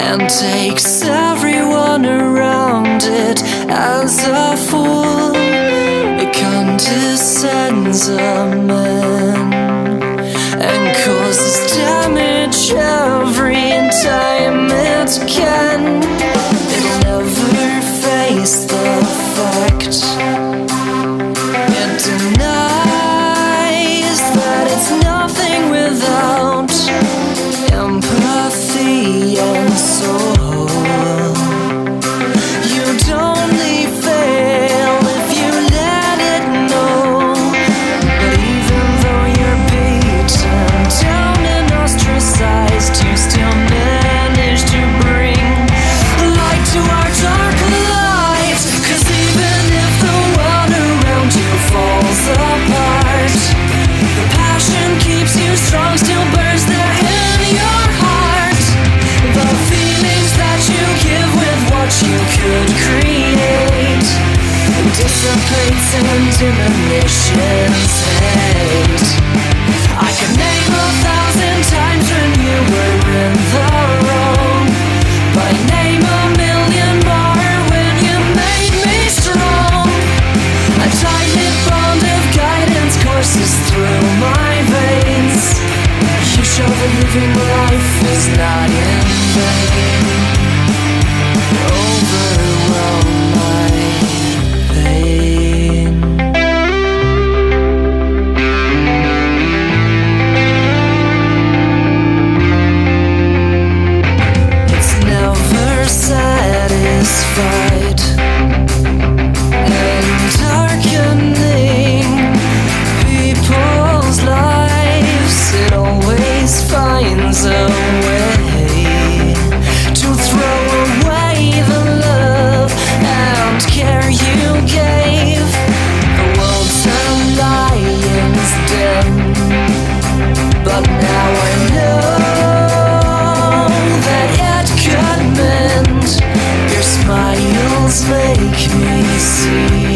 and takes everyone around it as a fool. It condescends a man and causes damage every time it can. It'll never face the fact. It denies that it's nothing without empathy and soul. You'd only fail if you let it know. But even though you're beaten down and ostracized, you still manage to bring light to our dark lives. 'Cause even if the world around you falls apart, the passion keeps you strong, still burns there in your heart. The feelings that you give with what you could create dissipates and diminishes hate. I could name 1,000 times when you were in the wrong, but I name 1,000,000 more when you made me strong. A tight-knit bond of guidance courses through my veins. You show that living life is not in vain. Overwhelm my pain. It's never satisfied and darkening people's lives. It always finds a way to throw away the love and care you gave. The world's a lion's den, but now I know that it could mend. Your smiles make me see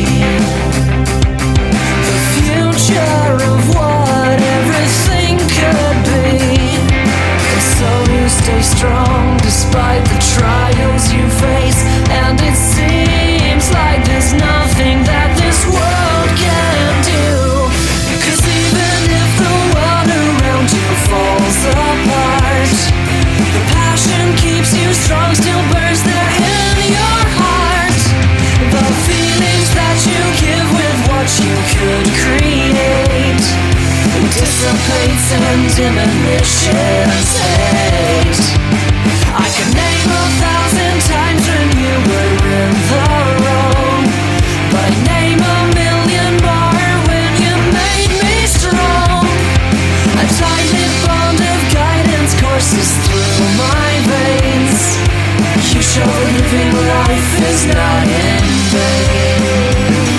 the future of what everything could be. And so you stay strong despite the trials you face, and it seems like there's nothing that this world can do. 'Cause even if the world around you falls apart, the passion keeps you strong, still burns there in your heart. The feelings that you give with what you could create dissipates and diminishes hate. I can name 1,000 times when you were in the wrong, but I name 1,000,000 more when you made me strong. A tight-knit bond of guidance courses through my veins. You show that living life is not in vain.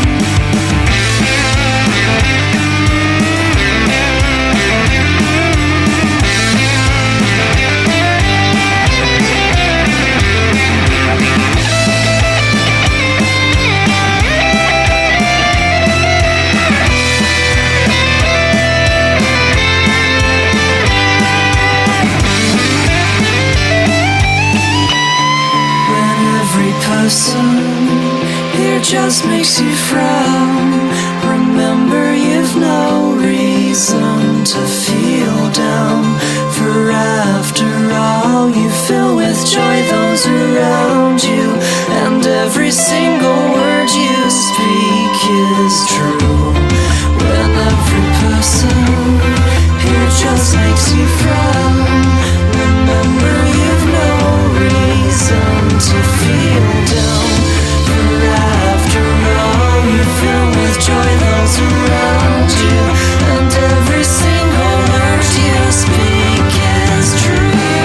Here just makes you frown. Remember, you've no reason to feel down. For after all, you fill with joy those around you, and every single word you speak is true. When every person here just makes you frown, remember, you've no reason to feel down. For after all, you fill with joy those around you, and every single word you speak is true.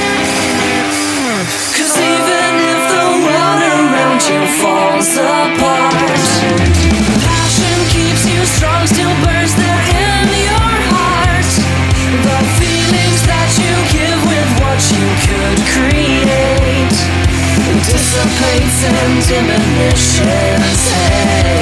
'Cause even if the world around you falls apart, the passion keeps you strong, still burns there in your heart. The feelings that you give with what you could create dissipates and diminishes hate.